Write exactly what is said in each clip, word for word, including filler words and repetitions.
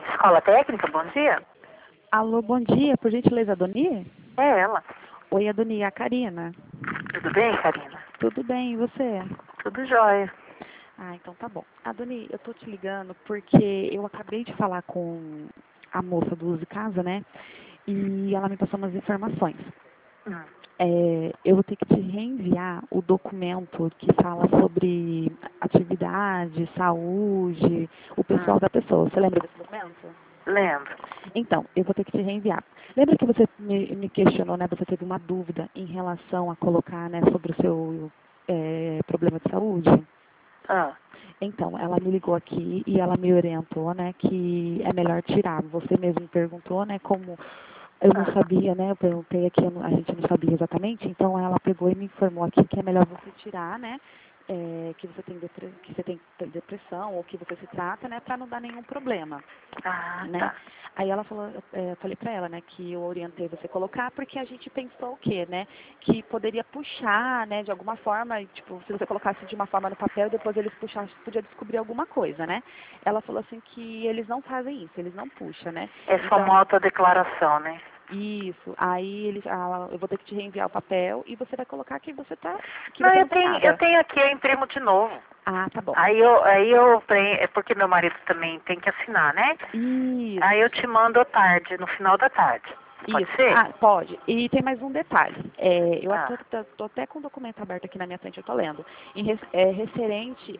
Escola Técnica, bom dia. Alô, bom dia. Por gentileza, Adoni? É ela. Oi, Adoni, é a Karina. Tudo bem, Karina? Tudo bem, e você? Tudo jóia. Ah, então tá bom. Adoni, eu tô te ligando porque eu acabei de falar com a moça do Uso de Casa, né? E ela me passou umas informações. Hum. É, eu vou ter que te reenviar o documento que fala sobre atividade, saúde, o pessoal Hum. da pessoa. Você lembra desse documento? Lembro. Então, eu vou ter que te reenviar. Lembra que você me, me questionou, né? Você teve uma dúvida em relação a colocar, né, sobre o seu é, problema de saúde? Ah. Então, ela me ligou aqui e ela me orientou, né, que é melhor tirar. Você mesmo me perguntou, né, como eu não Ah. sabia, né, eu perguntei aqui, eu não- a gente não sabia exatamente, então ela pegou e me informou aqui que é melhor você tirar, né, é, que você tem depre- que você tem depressão ou que você se trata, né, para não dar nenhum problema, Ah, né? tá. Aí ela falou, é, eu falei para ela, né, que eu orientei você colocar porque a gente pensou o quê, né, que poderia puxar, né, de alguma forma, e, tipo, se você colocasse de uma forma no papel, depois eles puxassem, podia descobrir alguma coisa, né? Ela falou assim que eles não fazem isso, eles não puxam, né? É só Então, uma autodeclaração, né? isso. Aí eles, ah, eu vou ter que te reenviar o papel e você vai colocar que você tá, que Não, você eu não tem tenho, eu nada. tenho aqui, eu imprimo de novo. Ah, tá bom. Aí eu, aí eu, pre- é porque meu marido também tem que assinar, né? Aí eu Isso. te mando à tarde, no final da tarde. Pode Isso. ser? Ah, pode. E tem mais um detalhe. É, eu Ah. estou até com o documento aberto aqui na minha frente, eu estou lendo. Em res- é, referente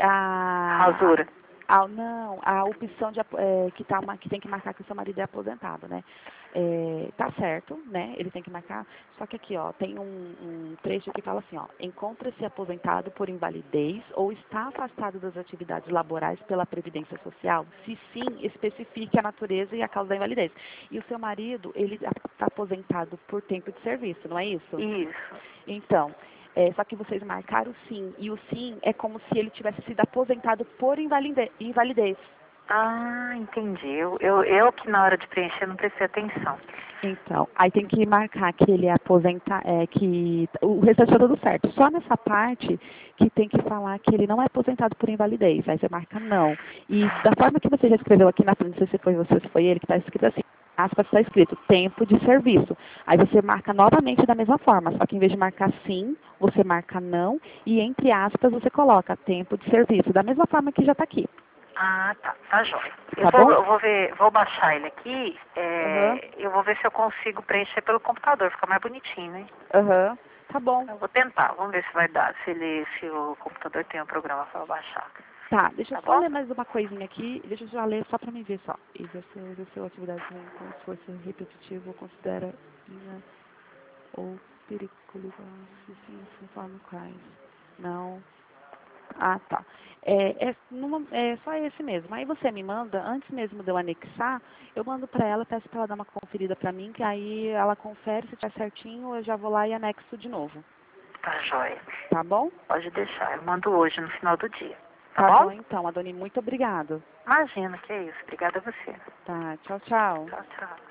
a, Rasura. a, a- não, a opção de, apo- é, que, tá, ma- que tem que marcar que o seu marido é aposentado, né? É, tá certo, né? Ele tem que marcar. Só que aqui, ó, tem um, um trecho que fala assim, ó, encontra-se aposentado por invalidez ou está afastado das atividades laborais pela Previdência Social? Se sim, especifique a natureza e a causa da invalidez. E o seu marido, ele está aposentado por tempo de serviço, não é isso? Isso. Então, é, só que vocês marcaram sim, e o sim é como se ele tivesse sido aposentado por invalide- invalidez. Ah, entendi. Eu, eu, eu que na hora de preencher não prestei atenção. Então, aí tem que marcar que ele é aposentado, é, que o restante está tudo certo. Só nessa parte que tem que falar que ele não é aposentado por invalidez. Aí você marca não. E da forma que você já escreveu aqui na frente, não sei se foi você ou se foi ele, que está escrito assim, aspas, está escrito tempo de serviço. Aí você marca novamente da mesma forma, só que em vez de marcar sim, você marca não, e entre aspas você coloca tempo de serviço, da mesma forma que já está aqui. Ah, tá. Tá jóia. Eu Tá vou, bom? eu vou ver, vou baixar ele aqui. Aham, É, eu vou ver se eu consigo preencher pelo computador, fica mais bonitinho, né? aham. Tá bom. Eu vou tentar, vamos ver se vai dar, se ele, se o computador tem um programa para baixar. Tá, deixa eu Tá só bom? ler mais uma coisinha aqui. Deixa eu já ler só para mim ver só. Exercer, exerceu atividade com esforço repetitivo, considera linha ou periculosa, sim, conforme quais. Não. Ah, tá. É, é, numa- é só esse mesmo. Aí você me manda, antes mesmo de eu anexar, eu mando para ela, peço para ela dar uma conferida para mim, que aí ela confere, se tá certinho, eu já vou lá e anexo de novo. Tá jóia. Tá bom? Pode deixar, eu mando hoje, no final do dia. Tá Tá bom? bom então, Adoni, muito obrigado. Imagina, que é isso. Obrigada a você. Tá, tchau, tchau. Tchau, tchau.